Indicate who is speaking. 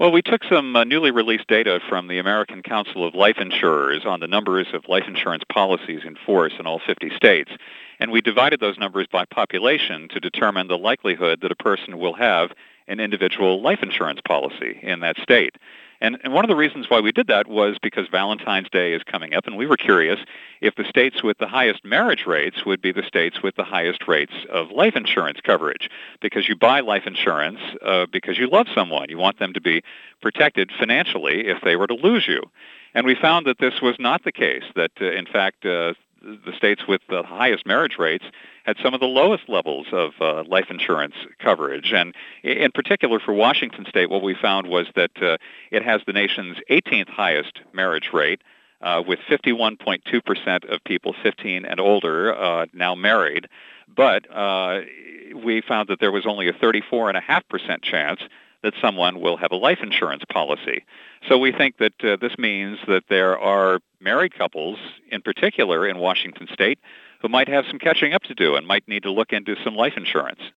Speaker 1: Well, we took some newly released data from the American Council of Life Insurers on the numbers of life insurance policies in force in all 50 states, and we divided those numbers by population to determine the likelihood that a person will have an individual life insurance policy in that state. And one of the reasons why we did that was because Valentine's Day is coming up, and we were curious if the states with the highest marriage rates would be the states with the highest rates of life insurance coverage. Because you buy life insurance because you love someone. You want them to be protected financially if they were to lose you. And we found that this was not the case, that in fact the states with the highest marriage rates had some of the lowest levels of life insurance coverage. And in particular for Washington State, what we found was that it has the nation's 18th highest marriage rate, with 51.2% of people 15 and older now married. But we found that there was only a 34.5% chance that someone will have a life insurance policy. So we think that this means that there are married couples, in particular in Washington State, who might have some catching up to do and might need to look into some life insurance.